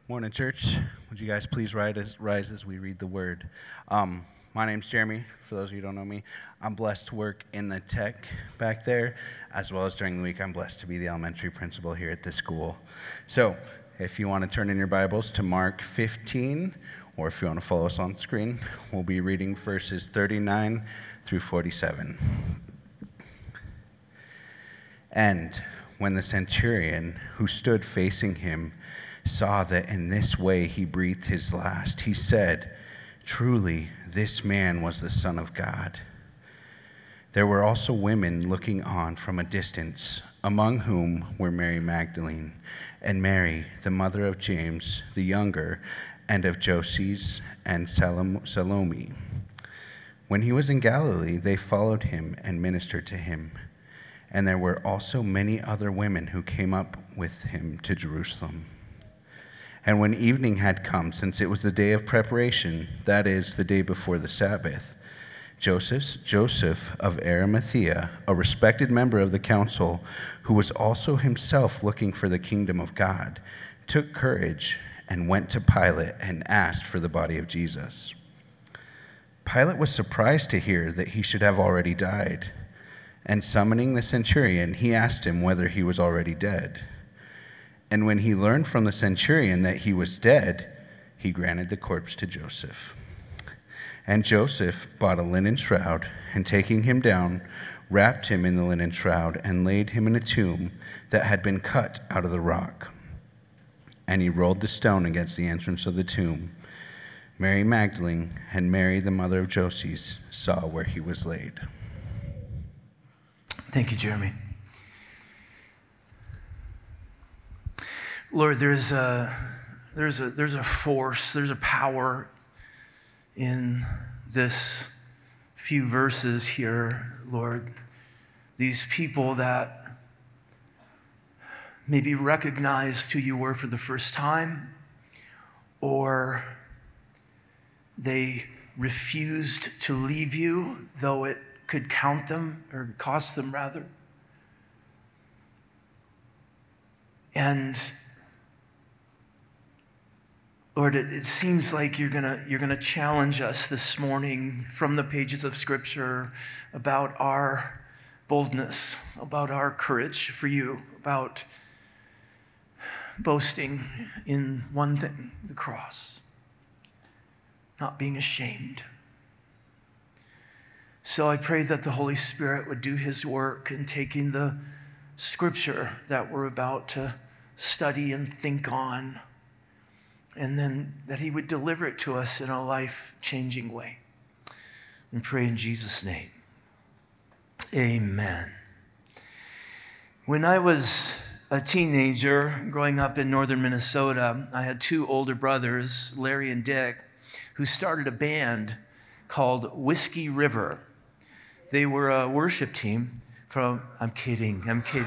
Morning, church. Would you guys please rise as we read the word? My name's Jeremy. For those of you who don't know me, I'm blessed to work in the tech back there, as well as during the week, I'm blessed to be the elementary principal here at this school. So, if you want to turn in your Bibles to Mark 15, or if you want to follow us on screen, we'll be reading verses 39 through 47. And when the centurion who stood facing him saw that in this way he breathed his last, he said, "Truly, this man was the Son of God." There were also women looking on from a distance, among whom were Mary Magdalene, and Mary, the mother of James the younger, and of Joses and Salome. When he was in Galilee, they followed him and ministered to him. And there were also many other women who came up with him to Jerusalem. And when evening had come, since it was the day of preparation, that is, the day before the Sabbath, Joseph of Arimathea, a respected member of the council, who was also himself looking for the kingdom of God, took courage and went to Pilate and asked for the body of Jesus. Pilate was surprised to hear that he should have already died, and summoning the centurion, he asked him whether he was already dead. And when he learned from the centurion that he was dead, he granted the corpse to Joseph. And Joseph bought a linen shroud, and taking him down, wrapped him in the linen shroud, and laid him in a tomb that had been cut out of the rock. And he rolled the stone against the entrance of the tomb. Mary Magdalene and Mary, the mother of Joses, saw where he was laid. Thank you, Jeremy. Lord, there's a force, there's a power in this few verses here, Lord. These people that maybe recognized who you were for the first time, or they refused to leave you, though it could count them, or cost them rather. And Lord, it seems like you're gonna challenge us this morning from the pages of Scripture about our boldness, about our courage for you, about boasting in one thing, the cross, not being ashamed. So I pray that the Holy Spirit would do his work in taking the Scripture that we're about to study and think on, and then that he would deliver it to us in a life-changing way. And pray in Jesus' name. Amen. When I was a teenager growing up in northern Minnesota, I had two older brothers, Larry and Dick, who started a band called Whiskey River. They were a worship team from, I'm kidding.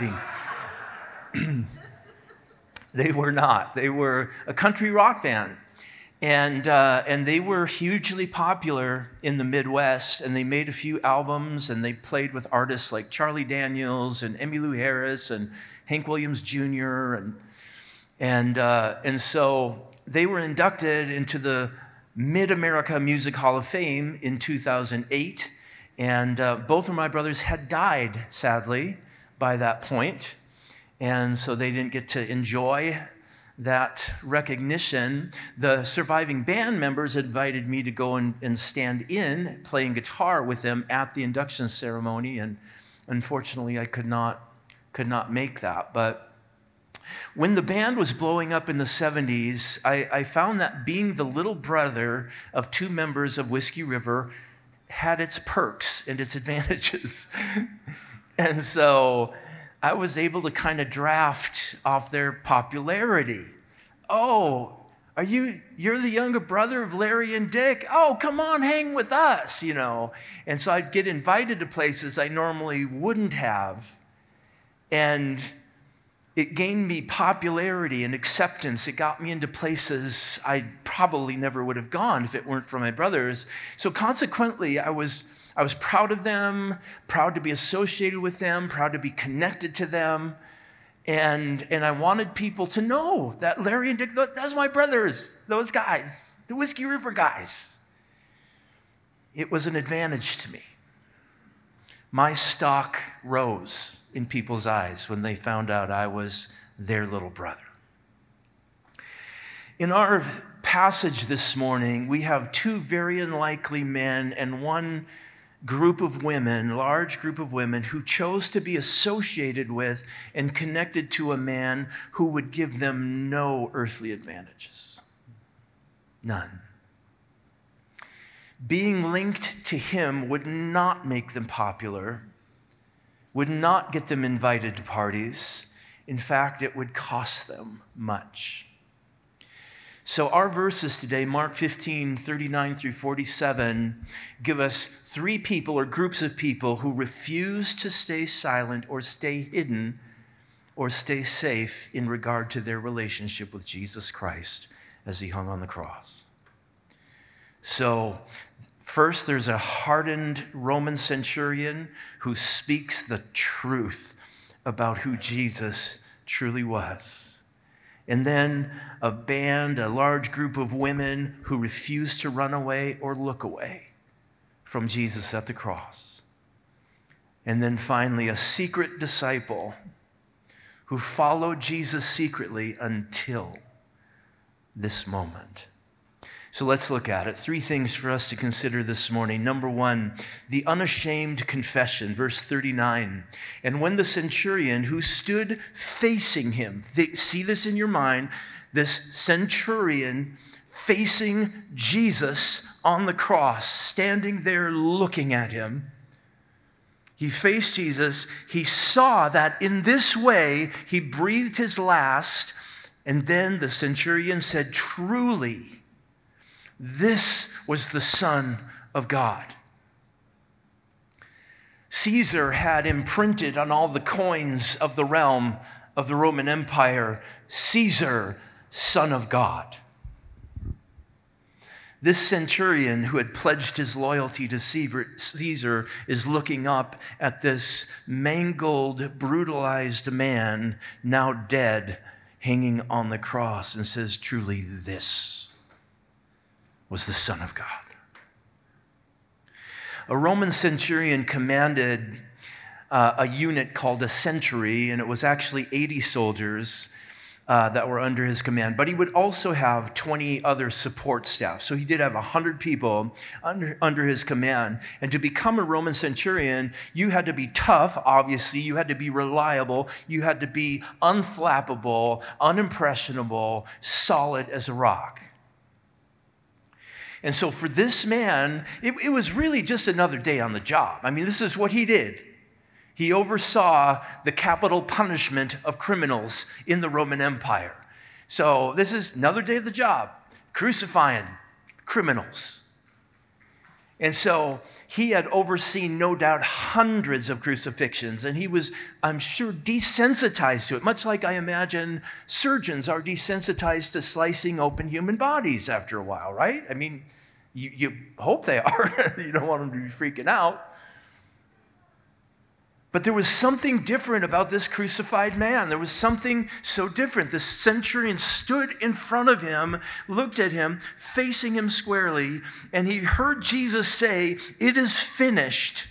They were not. They were a country rock band. And they were hugely popular in the Midwest, and they made a few albums, and they played with artists like Charlie Daniels and Emmylou Harris and Hank Williams Jr. And so they were inducted into the Mid-America Music Hall of Fame in 2008. And both of my brothers had died, sadly, by that point. And so they didn't get to enjoy that recognition. The surviving band members invited me to go and stand in, playing guitar with them at the induction ceremony. And unfortunately, I could not make that. But when the band was blowing up in the 70s, I found that being the little brother of two members of Whiskey River had its perks and its advantages. And so I was able to kind of draft off their popularity. Oh, you're the younger brother of Larry and Dick? Oh, come on, hang with us, you know. And so I'd get invited to places I normally wouldn't have. And it gained me popularity and acceptance. It got me into places I probably never would have gone if it weren't for my brothers. So consequently, I was proud of them, proud to be associated with them, proud to be connected to them. And I wanted people to know that Larry and Dick, that's my brothers, those guys, the Whiskey River guys. It was an advantage to me. My stock rose in people's eyes when they found out I was their little brother. In our passage this morning, we have two very unlikely men and one group of women, large group of women, who chose to be associated with and connected to a man who would give them no earthly advantages. None. Being linked to him would not make them popular, would not get them invited to parties. In fact, it would cost them much. So our verses today, Mark 15, 39 through 47, give us three people or groups of people who refuse to stay silent or stay hidden or stay safe in regard to their relationship with Jesus Christ as he hung on the cross. So first, there's a hardened Roman centurion who speaks the truth about who Jesus truly was. And then a large group of women who refuse to run away or look away from Jesus at the cross. And then finally, a secret disciple who followed Jesus secretly until this moment. So let's look at it. Three things for us to consider this morning. Number one, the unashamed confession, verse 39. And when the centurion who stood facing him, see this in your mind, this centurion facing Jesus on the cross, standing there looking at him. He faced Jesus. He saw that in this way he breathed his last. And then the centurion said, truly, this was the Son of God. Caesar had imprinted on all the coins of the realm of the Roman Empire, Caesar, Son of God. This centurion who had pledged his loyalty to Caesar is looking up at this mangled, brutalized man, now dead, hanging on the cross, and says, truly, this was the Son of God. A Roman centurion commanded a unit called a century, and it was actually 80 soldiers that were under his command. But he would also have 20 other support staff. So he did have 100 people under his command. And to become a Roman centurion, you had to be tough, obviously. You had to be reliable. You had to be unflappable, unimpressionable, solid as a rock. And so for this man, it was really just another day on the job. I mean, this is what he did. He oversaw the capital punishment of criminals in the Roman Empire. So this is another day of the job, crucifying criminals. And so he had overseen, no doubt, hundreds of crucifixions, and he was, I'm sure, desensitized to it, much like I imagine surgeons are desensitized to slicing open human bodies after a while, right? I mean, you hope they are. You don't want them to be freaking out. But there was something different about this crucified man. There was something so different. The centurion stood in front of him, looked at him, facing him squarely, and he heard Jesus say, "It is finished."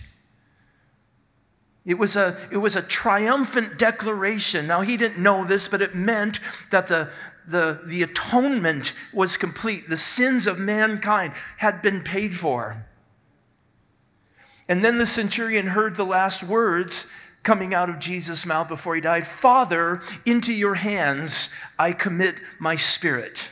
It was a triumphant declaration. Now, he didn't know this, but it meant that the atonement was complete. The sins of mankind had been paid for. And then the centurion heard the last words coming out of Jesus' mouth before he died. "Father, into your hands I commit my spirit."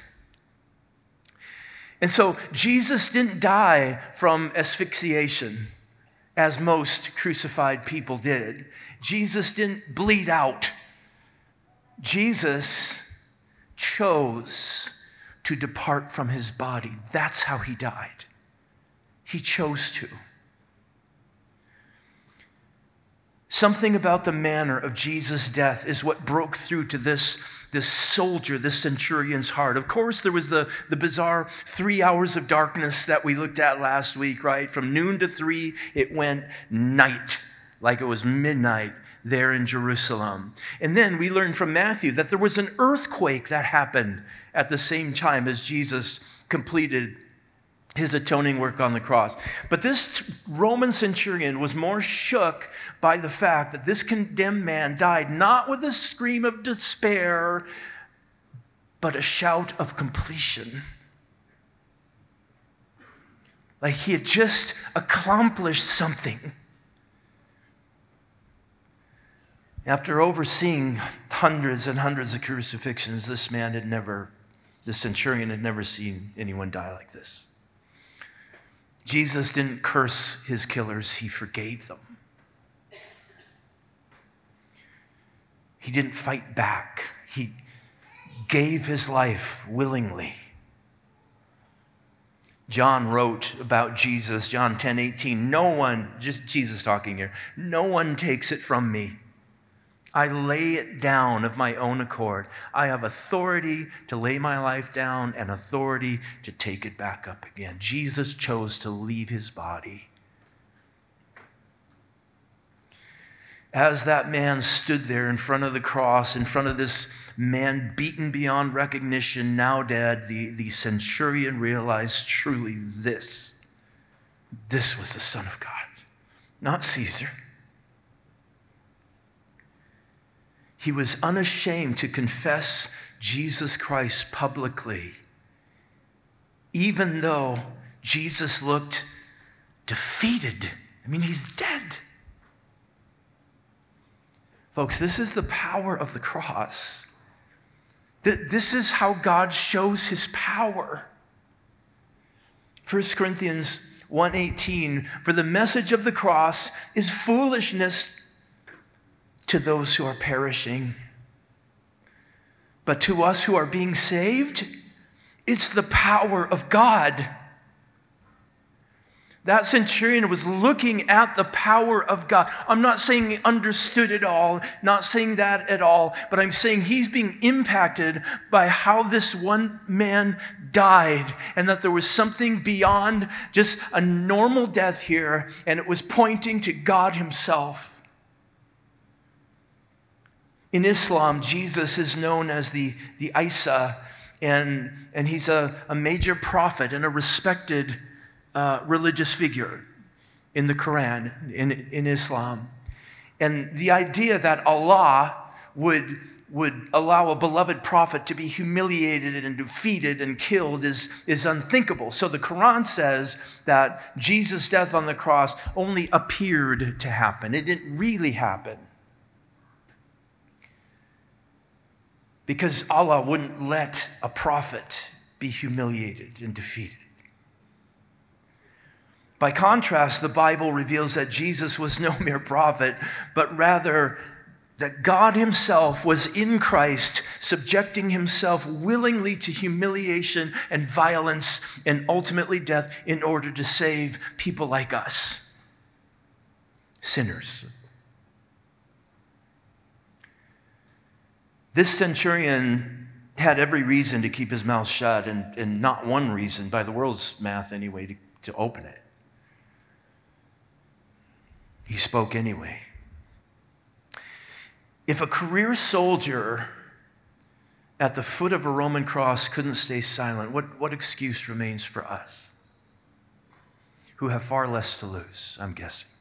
And so Jesus didn't die from asphyxiation, as most crucified people did. Jesus didn't bleed out. Jesus chose to depart from his body. That's how he died. He chose to. Something about the manner of Jesus' death is what broke through to this soldier, this centurion's heart. Of course, there was the bizarre 3 hours of darkness that we looked at last week, right? From noon to 3, it went night, like it was midnight. there in Jerusalem. And then we learn from Matthew that there was an earthquake that happened at the same time as Jesus completed his atoning work on the cross. But this Roman centurion was more shook by the fact that this condemned man died not with a scream of despair, but a shout of completion. Like he had just accomplished something. After overseeing hundreds and hundreds of crucifixions, this centurion had never seen anyone die like this. Jesus didn't curse his killers, he forgave them. He didn't fight back. He gave his life willingly. John wrote about Jesus, John 10:18, no one, just Jesus talking here, no one takes it from me. I lay it down of my own accord. I have authority to lay my life down and authority to take it back up again. Jesus chose to leave his body. As that man stood there in front of the cross, in front of this man beaten beyond recognition, now dead, the centurion realized truly this was the Son of God, not Caesar. He was unashamed to confess Jesus Christ publicly, even though Jesus looked defeated. I mean, he's dead. Folks, this is the power of the cross. This is how God shows his power. 1 Corinthians 1:18, for the message of the cross is foolishness to those who are perishing. But to us who are being saved, it's the power of God. That centurion was looking at the power of God. I'm not saying he understood it all, not saying that at all, but I'm saying he's being impacted by how this one man died and that there was something beyond just a normal death here, and it was pointing to God himself. In Islam, Jesus is known as the Isa, and he's a major prophet and a respected religious figure in the Quran, in Islam. And the idea that Allah would allow a beloved prophet to be humiliated and defeated and killed is unthinkable. So the Quran says that Jesus' death on the cross only appeared to happen. It didn't really happen. Because Allah wouldn't let a prophet be humiliated and defeated. By contrast, the Bible reveals that Jesus was no mere prophet, but rather that God himself was in Christ, subjecting himself willingly to humiliation and violence and ultimately death in order to save people like us, sinners. This centurion had every reason to keep his mouth shut and not one reason, by the world's math anyway, to open it. He spoke anyway. If a career soldier at the foot of a Roman cross couldn't stay silent, what excuse remains for us who have far less to lose, I'm guessing?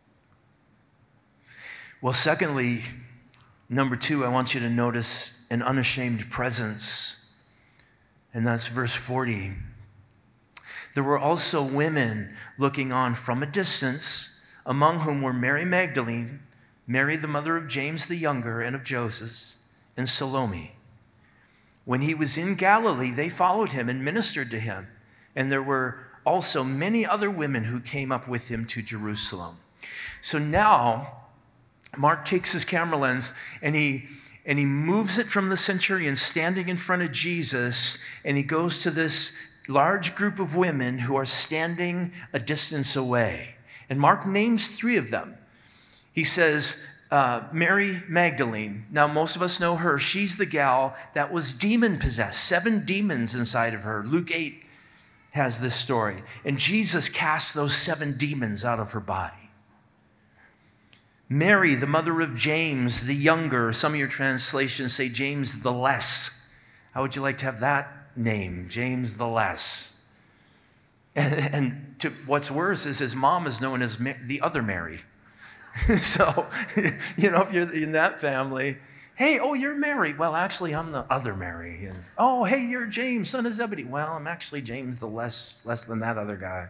Well, secondly, number 2, I want you to notice an unashamed presence, and that's verse 40. There were also women looking on from a distance, among whom were Mary Magdalene, Mary the mother of James the younger and of Joseph, and Salome. When he was in Galilee, they followed him and ministered to him, and there were also many other women who came up with him to Jerusalem. So now, Mark takes his camera lens and he moves it from the centurion standing in front of Jesus, and he goes to this large group of women who are standing a distance away. And Mark names 3 of them. He says, Mary Magdalene. Now, most of us know her. She's the gal that was demon-possessed, 7 demons inside of her. Luke 8 has this story. And Jesus cast those 7 demons out of her body. Mary, the mother of James the younger. Some of your translations say James the less. How would you like to have that name, James the less? And what's worse is his mom is known as the other Mary. So, if you're in that family, hey, oh, you're Mary. Well, actually, I'm the other Mary. And, oh, hey, you're James, son of Zebedee. Well, I'm actually James the less than that other guy.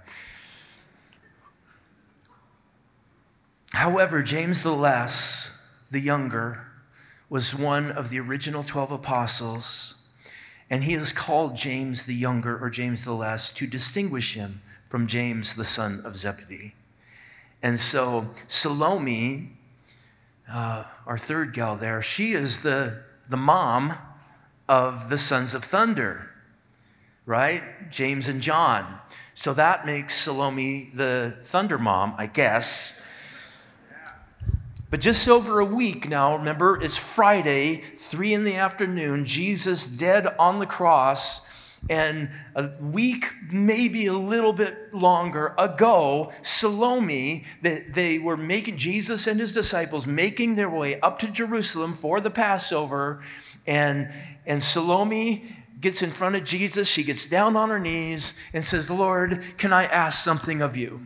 However, James the less, the younger, was one of the original 12 apostles, and he is called James the younger or James the less to distinguish him from James the son of Zebedee. And so Salome, our third gal there, she is the mom of the sons of thunder, right? James and John. So that makes Salome the thunder mom, I guess. But just over a week now, remember, it's Friday, 3 p.m, Jesus dead on the cross, and a week, maybe a little bit longer ago, Salome, they were making, Jesus and his disciples, making their way up to Jerusalem for the Passover, and Salome gets in front of Jesus, she gets down on her knees and says, Lord, can I ask something of you?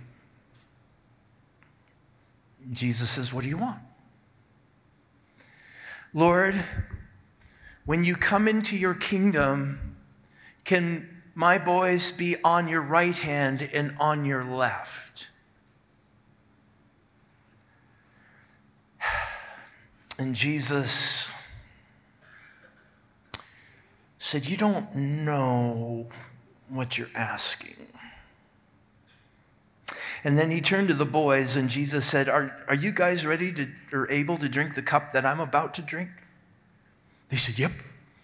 Jesus says, what do you want? Lord, when you come into your kingdom, can my boys be on your right hand and on your left? And Jesus said, you don't know what you're asking. And then he turned to the boys, and Jesus said, are you guys ready or able to drink the cup that I'm about to drink? They said, yep.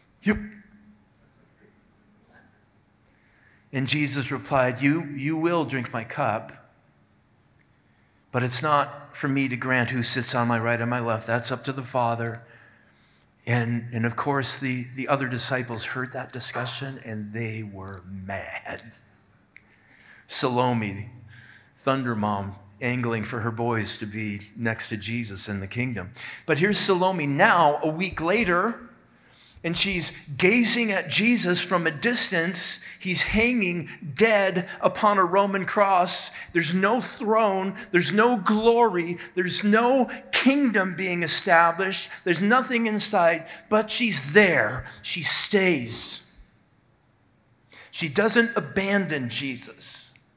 And Jesus replied, you will drink my cup, but it's not for me to grant who sits on my right and my left. That's up to the Father. And of course, the other disciples heard that discussion, and they were mad. Salome, thunder mom, angling for her boys to be next to Jesus in the kingdom. But here's Salome now, a week later, and she's gazing at Jesus from a distance. He's hanging dead upon a Roman cross. There's no throne. There's no glory. There's no kingdom being established. There's nothing inside, but she's there. She stays. She doesn't abandon Jesus.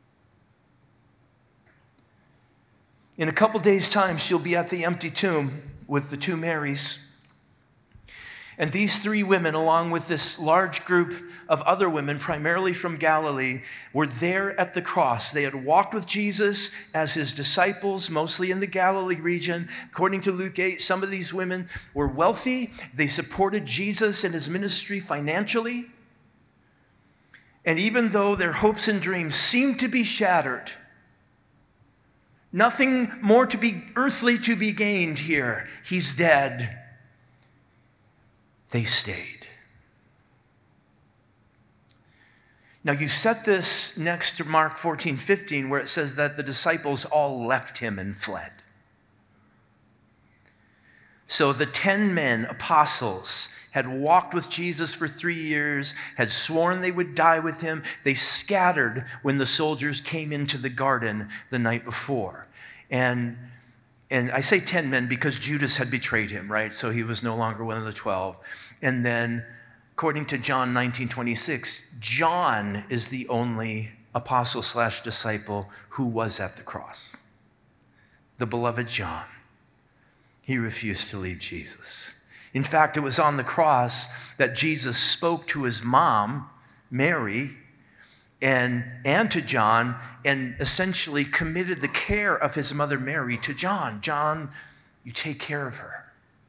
In a couple days' time, she'll be at the empty tomb with the two Marys. And these three women, along with this large group of other women, primarily from Galilee, were there at the cross. They had walked with Jesus as his disciples, mostly in the Galilee region. According to Luke 8, some of these women were wealthy. They supported Jesus and his ministry financially. And even though their hopes and dreams seemed to be shattered, nothing more to be earthly to be gained here. He's dead. They stayed. Now you set this next to Mark 14:15, where it says that the disciples all left him and fled. So the 10 men, apostles, had walked with Jesus for 3 years, had sworn they would die with him. They scattered when the soldiers came into the garden the night before. And I say 10 men because Judas had betrayed him, right? So he was no longer one of the 12. And then, according to John 19:26, John is the only apostle/disciple who was at the cross. The beloved John. He refused to leave Jesus. In fact, it was on the cross that Jesus spoke to his mom, Mary, and to John, and essentially committed the care of his mother Mary to John. John, you take care of her.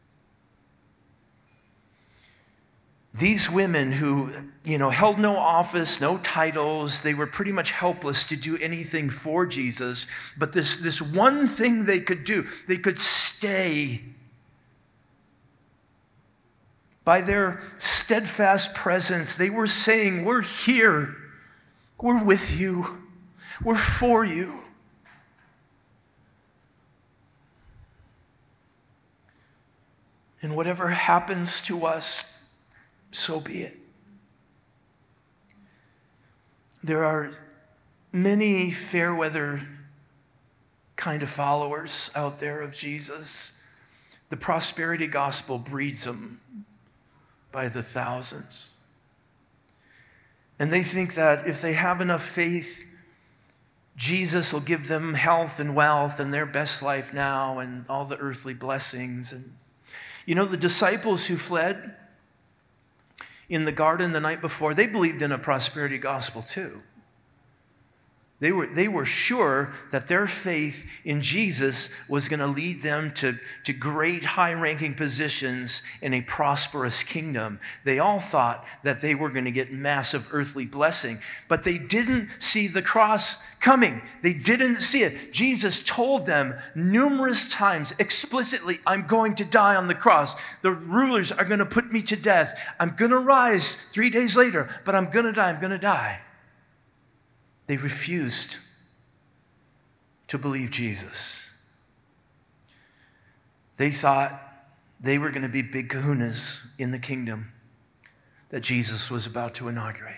These women who, held no office, no titles, they were pretty much helpless to do anything for Jesus, but this one thing they could do, they could stay. By their steadfast presence, they were saying, we're here. We're with you. We're for you. And whatever happens to us, so be it. There are many fair weather kind of followers out there of Jesus. The prosperity gospel breeds them by the thousands. And they think that if they have enough faith, Jesus will give them health and wealth and their best life now and all the earthly blessings. And you know, the disciples who fled in the garden the night before, they believed in a prosperity gospel too. They were sure that their faith in Jesus was going to lead them to great high-ranking positions in a prosperous kingdom. They all thought that they were going to get massive earthly blessing, but they didn't see the cross coming. They didn't see it. Jesus told them numerous times explicitly, I'm going to die on the cross. The rulers are going to put me to death. I'm going to rise 3 days later, but I'm going to die. I'm going to die. They refused to believe Jesus. They thought they were going to be big kahunas in the kingdom that Jesus was about to inaugurate.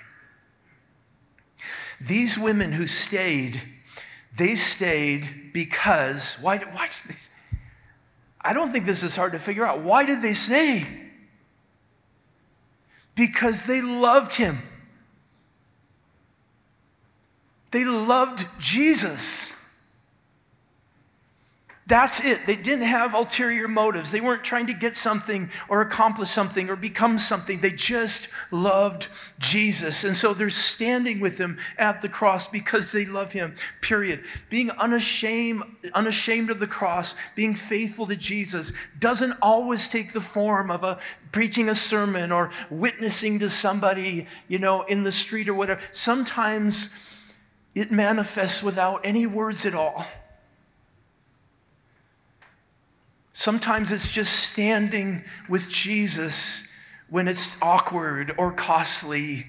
These women who stayed, they stayed because, why did they, I don't think this is hard to figure out. Why did they stay? Because they loved him. They loved Jesus. That's it. They didn't have ulterior motives. They weren't trying to get something or accomplish something or become something. They just loved Jesus. And so they're standing with him at the cross because they love him, period. Being unashamed of the cross, being faithful to Jesus doesn't always take the form of preaching a sermon or witnessing to somebody, in the street or whatever. Sometimes it manifests without any words at all. Sometimes it's just standing with Jesus when it's awkward or costly.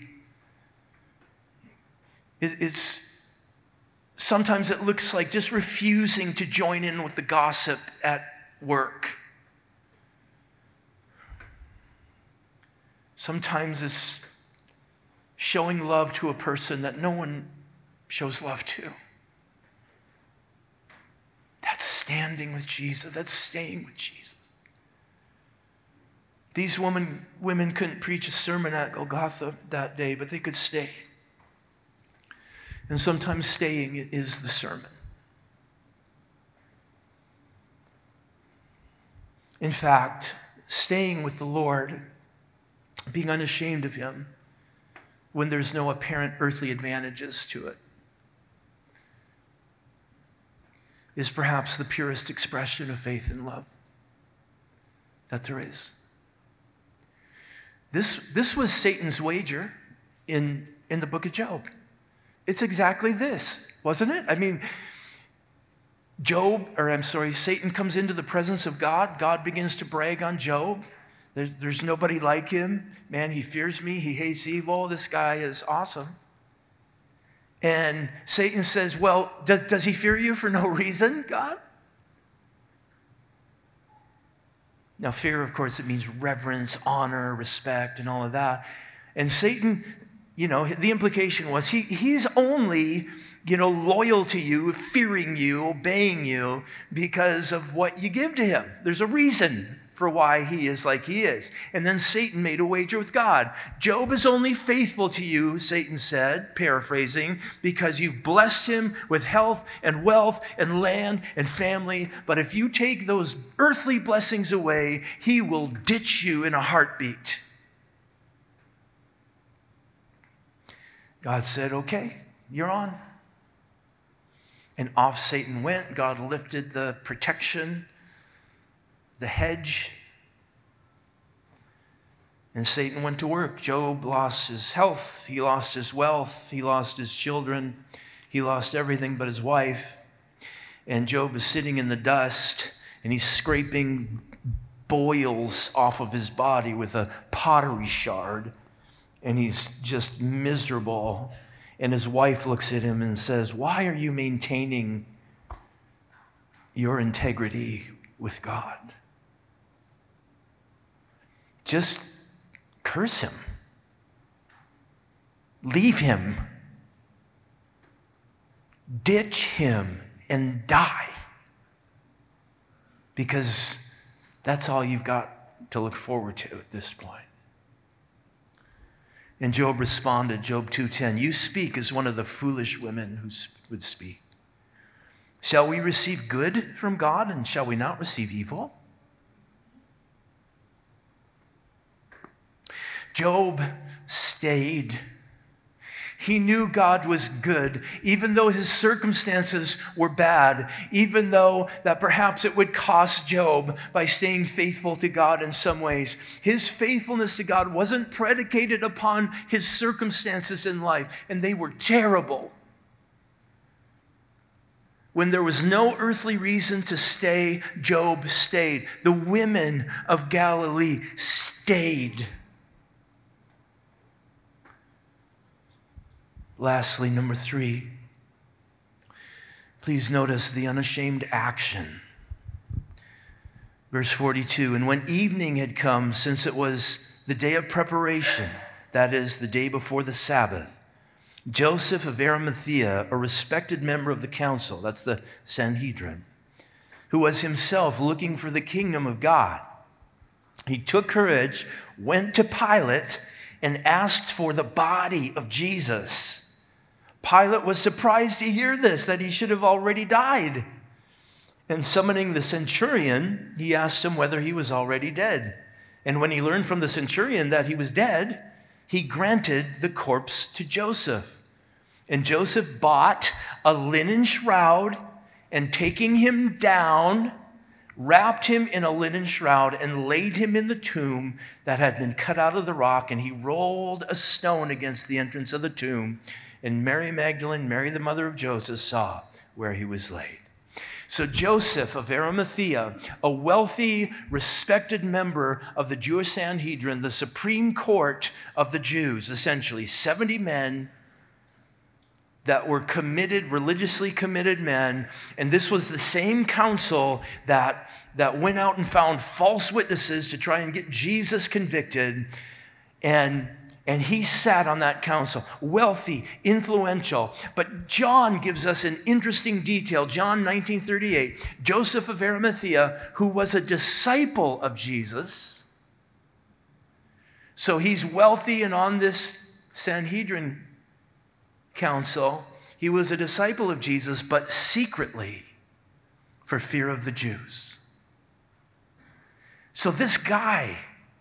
Sometimes it looks like just refusing to join in with the gossip at work. Sometimes it's showing love to a person that no one shows love to. That's standing with Jesus. That's staying with Jesus. These women couldn't preach a sermon at Golgotha that day, but they could stay. And sometimes staying is the sermon. In fact, staying with the Lord, being unashamed of him when there's no apparent earthly advantages to it, is perhaps the purest expression of faith and love that there is. This was Satan's wager in the book of Job. It's exactly this, wasn't it? I mean, Satan comes into the presence of God. God begins to brag on Job. There's nobody like him. Man, he fears me. He hates evil. This guy is awesome. And Satan says, well, does he fear you for no reason, God? Now, fear, of course, it means reverence, honor, respect, and all of that. And Satan, the implication was he's only, loyal to you, fearing you, obeying you because of what you give to him. There's a reason for why he is like he is. And then Satan made a wager with God. Job is only faithful to you, Satan said, paraphrasing, because you've blessed him with health and wealth and land and family. But if you take those earthly blessings away, he will ditch you in a heartbeat. God said, okay, you're on. And off Satan went. God lifted the protection, the hedge, and Satan went to work. Job lost his health, he lost his wealth, he lost his children, he lost everything but his wife. And Job is sitting in the dust, and he's scraping boils off of his body with a pottery shard, and he's just miserable. And his wife looks at him and says, why are you maintaining your integrity with God? just curse him. Leave him. Ditch him and die. Because that's all you've got to look forward to at this point. And Job responded, Job 2:10, you speak as one of the foolish women who would speak. Shall we receive good from God, and shall we not receive evil? Job stayed. He knew God was good, even though his circumstances were bad, even though that perhaps it would cost Job by staying faithful to God in some ways. His faithfulness to God wasn't predicated upon his circumstances in life, and they were terrible. When there was no earthly reason to stay, Job stayed. The women of Galilee stayed. Lastly, number 3, please notice the unashamed action. Verse 42, and when evening had come, since it was the day of preparation, that is, the day before the Sabbath, Joseph of Arimathea, a respected member of the council, that's the Sanhedrin, who was himself looking for the kingdom of God, he took courage, went to Pilate, and asked for the body of Jesus. Pilate was surprised to hear this, that he should have already died. And summoning the centurion, he asked him whether he was already dead. And when he learned from the centurion that he was dead, he granted the corpse to Joseph. And Joseph bought a linen shroud, and taking him down, wrapped him in a linen shroud and laid him in the tomb that had been cut out of the rock. And he rolled a stone against the entrance of the tomb. And Mary Magdalene, Mary the mother of Joseph, saw where he was laid. So Joseph of Arimathea, a wealthy, respected member of the Jewish Sanhedrin, the supreme court of the Jews, essentially 70 men that were committed, religiously committed men. And this was the same council that went out and found false witnesses to try and get Jesus convicted. And he sat on that council, wealthy, influential. But John gives us an interesting detail. John 19:38, Joseph of Arimathea, who was a disciple of Jesus. So he's wealthy and on this Sanhedrin council. He was a disciple of Jesus, but secretly for fear of the Jews. So this guy,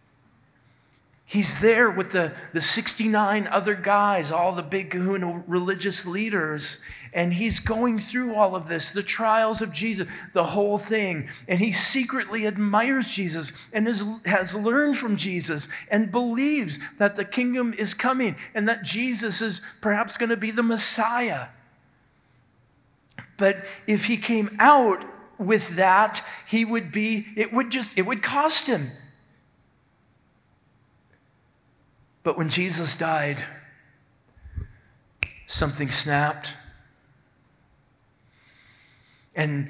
he's there with the 69 other guys, all the big kahuna religious leaders, and he's going through all of this, the trials of Jesus, the whole thing. And he secretly admires Jesus and has learned from Jesus and believes that the kingdom is coming and that Jesus is perhaps going to be the Messiah. But if he came out with that, it would cost him. But when Jesus died, something snapped. And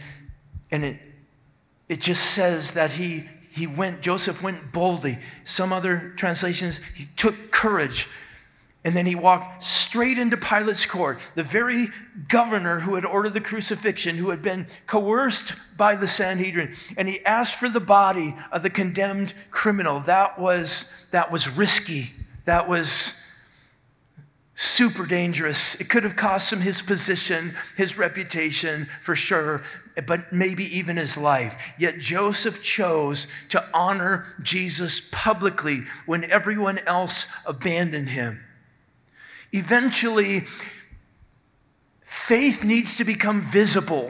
it just says that Joseph went boldly. Some other translations, he took courage. And then he walked straight into Pilate's court, the very governor who had ordered the crucifixion, who had been coerced by the Sanhedrin. And he asked for the body of the condemned criminal. That was risky. That was super dangerous. It could have cost him his position, his reputation, for sure, but maybe even his life. Yet Joseph chose to honor Jesus publicly when everyone else abandoned him. Eventually, faith needs to become visible.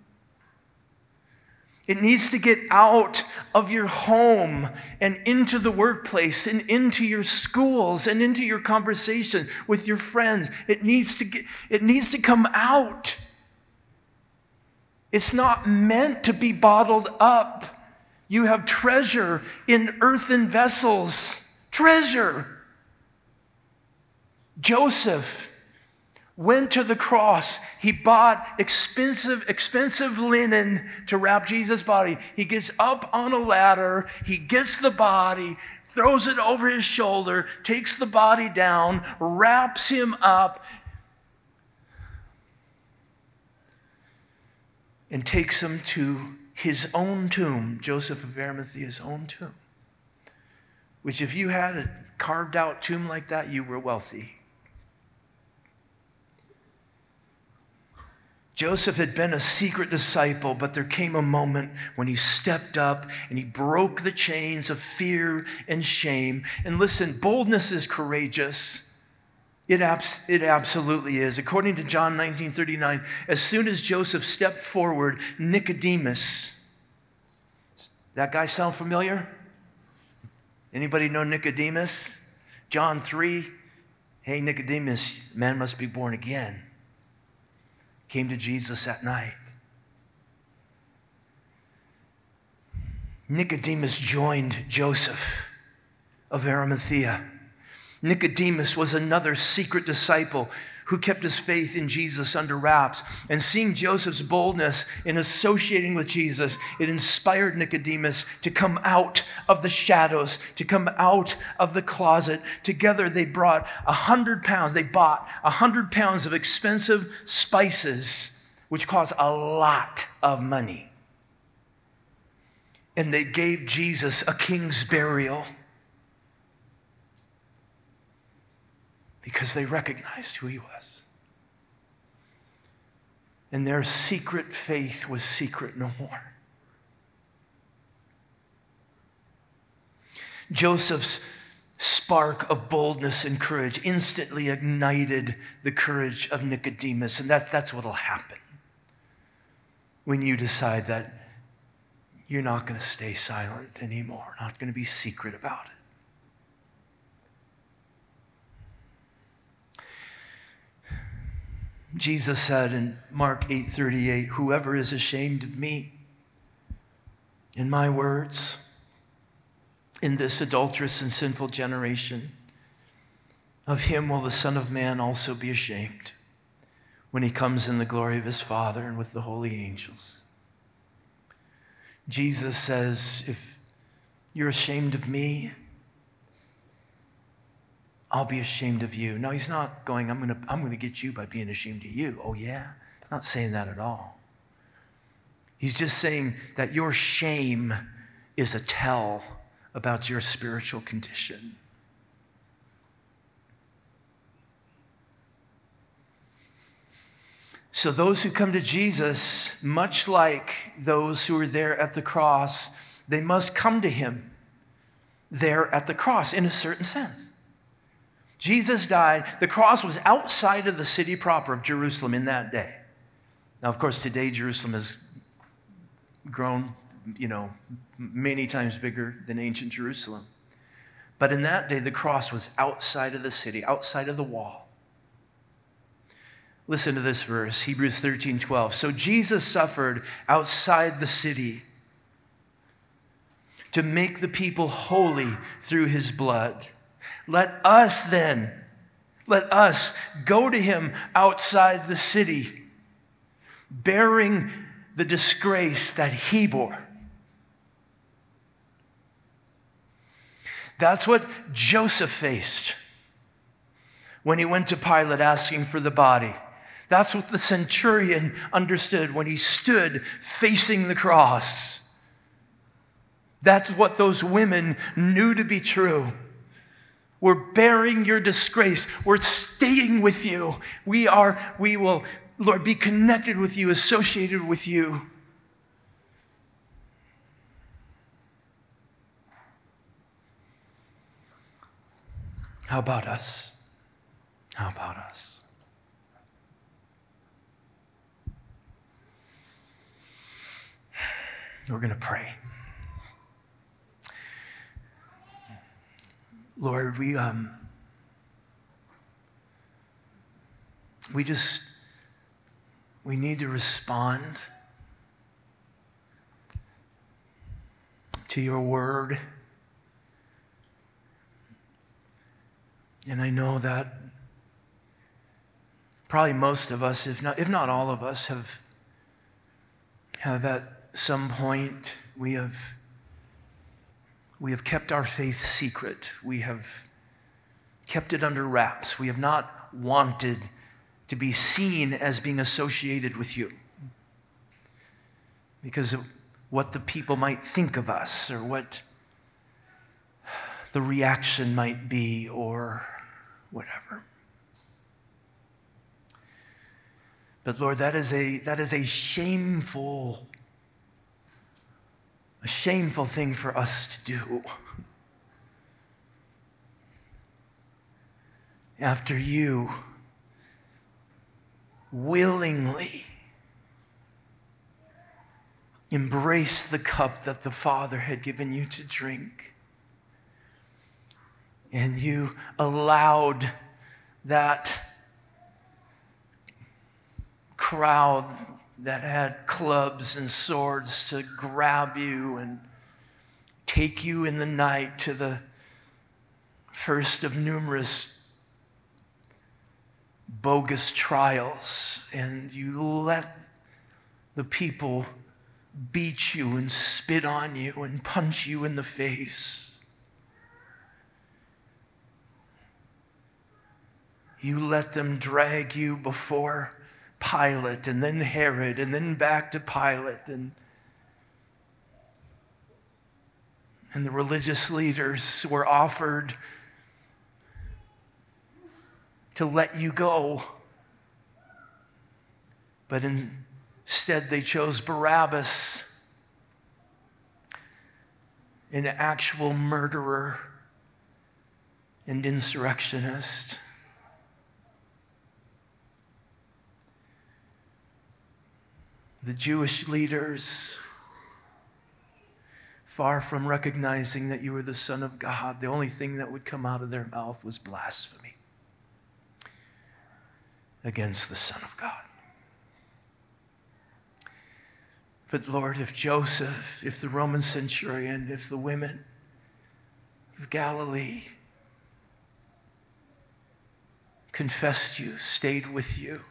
It needs to get out of your home and into the workplace and into your schools and into your conversation with your friends. It needs to come out. It's not meant to be bottled up. You have treasure in earthen vessels. Treasure. Joseph went to the cross. He bought expensive linen to wrap Jesus' body. He gets up on a ladder. He gets the body, throws it over his shoulder, takes the body down, wraps him up, and takes him to his own tomb, Joseph of Arimathea's own tomb, which if you had a carved out tomb like that, you were wealthy. Joseph had been a secret disciple, but there came a moment when he stepped up and he broke the chains of fear and shame. And listen, boldness is courageous. It absolutely is. According to John 19:39, as soon as Joseph stepped forward, Nicodemus, that guy sound familiar? Anybody know Nicodemus? John 3, hey, Nicodemus, man must be born again. Came to Jesus at night. Nicodemus joined Joseph of Arimathea. Nicodemus was another secret disciple who kept his faith in Jesus under wraps. And seeing Joseph's boldness in associating with Jesus, it inspired Nicodemus to come out of the shadows, to come out of the closet. Together they brought 100 pounds. They bought 100 pounds of expensive spices, which cost a lot of money. And they gave Jesus a king's burial because they recognized who he was. And their secret faith was secret no more. Joseph's spark of boldness and courage instantly ignited the courage of Nicodemus. And that's what will happen when you decide that you're not going to stay silent anymore, not going to be secret about it. Jesus said in Mark 8:38, whoever is ashamed of me and my words in this adulterous and sinful generation, of him will the Son of Man also be ashamed when he comes in the glory of his Father and with the holy angels. Jesus says, if you're ashamed of me, I'll be ashamed of you. No, he's not going, I'm going to get you by being ashamed of you. Oh, yeah? Not saying that at all. He's just saying that your shame is a tell about your spiritual condition. So those who come to Jesus, much like those who are there at the cross, they must come to him there at the cross in a certain sense. Jesus died. The cross was outside of the city proper of Jerusalem in that day. Now, of course, today Jerusalem has grown, many times bigger than ancient Jerusalem. But in that day, the cross was outside of the city, outside of the wall. Listen to this verse, Hebrews 13:12. So Jesus suffered outside the city to make the people holy through his blood. Let us go to him outside the city, bearing the disgrace that he bore. That's what Joseph faced when he went to Pilate asking for the body. That's what the centurion understood when he stood facing the cross. That's what those women knew to be true. We're bearing your disgrace. We're staying with you. We will, Lord, be connected with you, associated with you. How about us? How about us? We're going to pray. Lord, we need to respond to your word. And I know that probably most of us, if not all of us, have at some point we have we have kept our faith secret. We have kept it under wraps. We have not wanted to be seen as being associated with you because of what the people might think of us or what the reaction might be or whatever. But Lord, that is a shameful thing for us to do. After you willingly embrace the cup that the Father had given you to drink, and you allowed that crowd that had clubs and swords to grab you and take you in the night to the first of numerous bogus trials, and you let the people beat you and spit on you and punch you in the face. You let them drag you before Pilate and then Herod and then back to Pilate, and the religious leaders were offered to let you go, but instead they chose Barabbas, an actual murderer and insurrectionist. The Jewish leaders, far from recognizing that you were the Son of God, the only thing that would come out of their mouth was blasphemy against the Son of God. But Lord, if Joseph, if the Roman centurion, if the women of Galilee confessed you, stayed with you,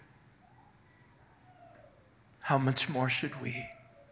how much more should we?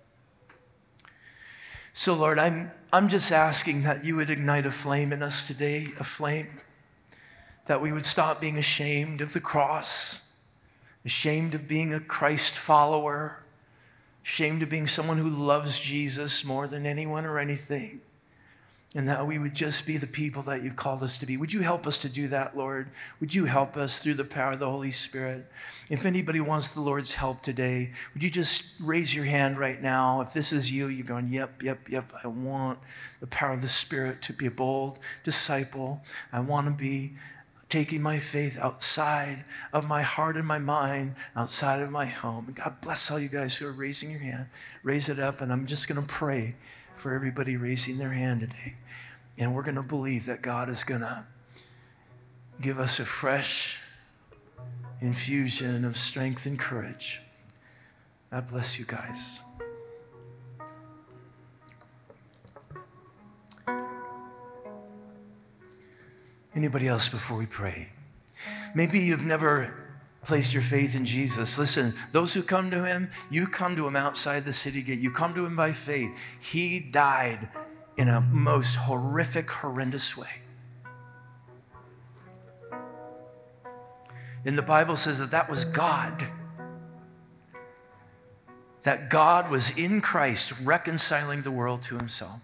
So Lord, I'm just asking that you would ignite a flame in us today, a flame that we would stop being ashamed of the cross, ashamed of being a Christ follower, ashamed of being someone who loves Jesus more than anyone or anything, and that we would just be the people that you've called us to be. Would you help us to do that, Lord? Would you help us through the power of the Holy Spirit? If anybody wants the Lord's help today, would you just raise your hand right now? If this is you, you're going, yep, I want the power of the Spirit to be a bold disciple. I want to be taking my faith outside of my heart and my mind, outside of my home. And God bless all you guys who are raising your hand. Raise it up, and I'm just going to pray for everybody raising their hand today. And we're going to believe that God is going to give us a fresh infusion of strength and courage. God bless you guys. Anybody else before we pray? Maybe you've never placed your faith in Jesus. Listen, those who come to him, you come to him outside the city gate. You come to him by faith. He died in a most horrific, horrendous way. And the Bible says that was God. That God was in Christ reconciling the world to himself.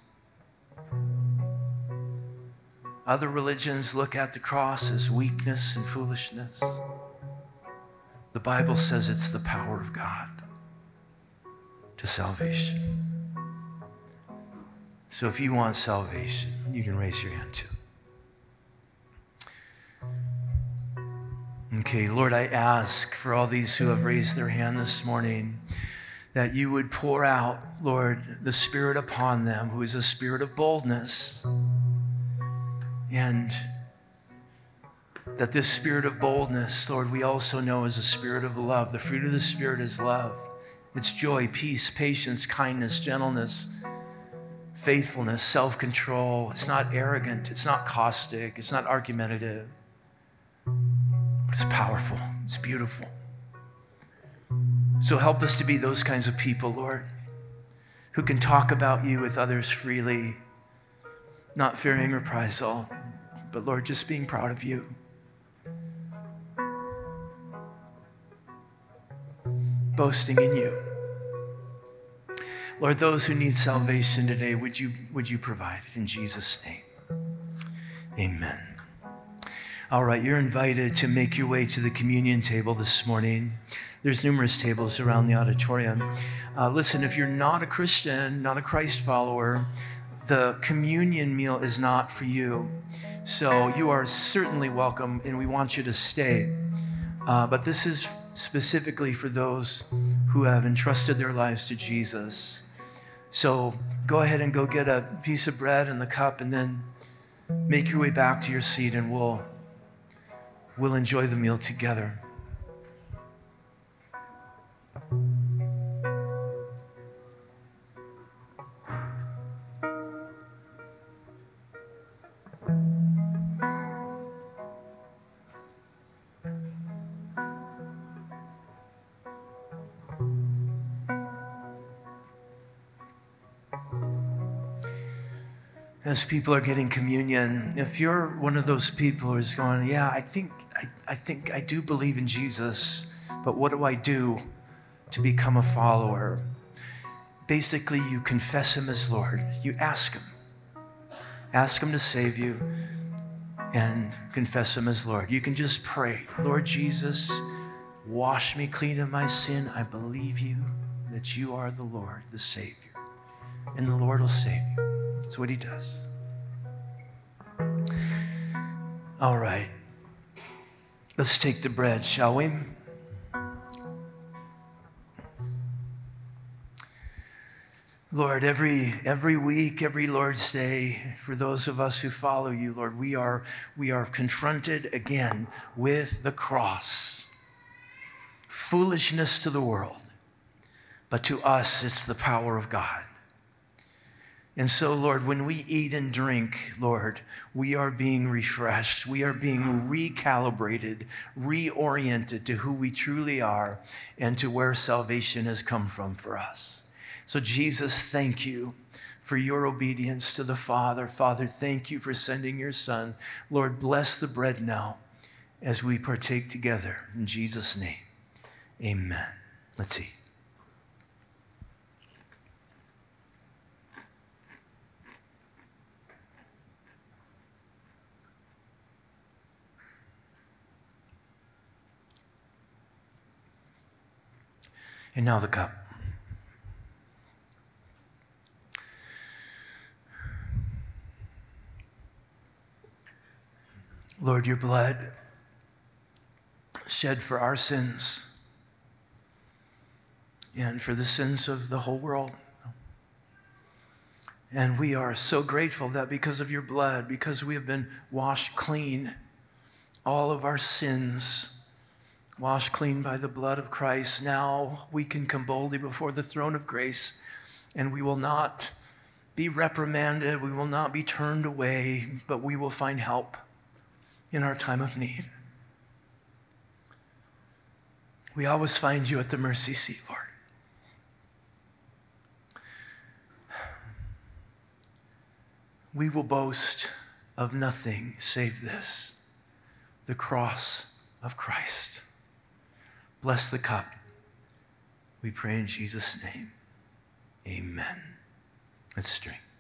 Other religions look at the cross as weakness and foolishness. The Bible says it's the power of God to salvation. So if you want salvation, you can raise your hand too. Okay, Lord, I ask for all these who have raised their hand this morning that you would pour out, Lord, the Spirit upon them, who is a spirit of boldness. And that this spirit of boldness, Lord, we also know is a spirit of love. The fruit of the Spirit is love. It's joy, peace, patience, kindness, gentleness, faithfulness, self-control. It's not arrogant. It's not caustic. It's not argumentative. But it's powerful. It's beautiful. So help us to be those kinds of people, Lord, who can talk about you with others freely, not fearing reprisal, but Lord, just being proud of you. Boasting in you. Lord, those who need salvation today, would you provide it in Jesus' name? Amen. All right, you're invited to make your way to the communion table this morning. There's numerous tables around the auditorium. Listen, if you're not a Christian, not a Christ follower, the communion meal is not for you. So you are certainly welcome, and we want you to stay. But this is specifically for those who have entrusted their lives to Jesus. So go ahead and go get a piece of bread and the cup, and then make your way back to your seat, and we'll enjoy the meal together. As people are getting communion, if you're one of those people who's going, yeah, I think I do believe in Jesus, but what do I do to become a follower? Basically, you confess him as Lord. You ask him to save you, and confess him as Lord. You can just pray, Lord Jesus, wash me clean of my sin. I believe you, that you are the Lord, the Savior, and the Lord will save you. That's what he does. All right. Let's take the bread, shall we? Lord, every week, every Lord's Day, for those of us who follow you, Lord, we are confronted again with the cross. Foolishness to the world, but to us, it's the power of God. And so, Lord, when we eat and drink, Lord, we are being refreshed. We are being recalibrated, reoriented to who we truly are and to where salvation has come from for us. So, Jesus, thank you for your obedience to the Father. Father, thank you for sending your Son. Lord, bless the bread now as we partake together. In Jesus' name, amen. Let's eat. And now the cup. Lord, your blood shed for our sins and for the sins of the whole world. And we are so grateful that because of your blood, because we have been washed clean, all of our sins washed clean by the blood of Christ, now we can come boldly before the throne of grace, and we will not be reprimanded, we will not be turned away, but we will find help in our time of need. We always find you at the mercy seat, Lord. We will boast of nothing save this, the cross of Christ. Bless the cup. We pray in Jesus' name. Amen. Let's drink.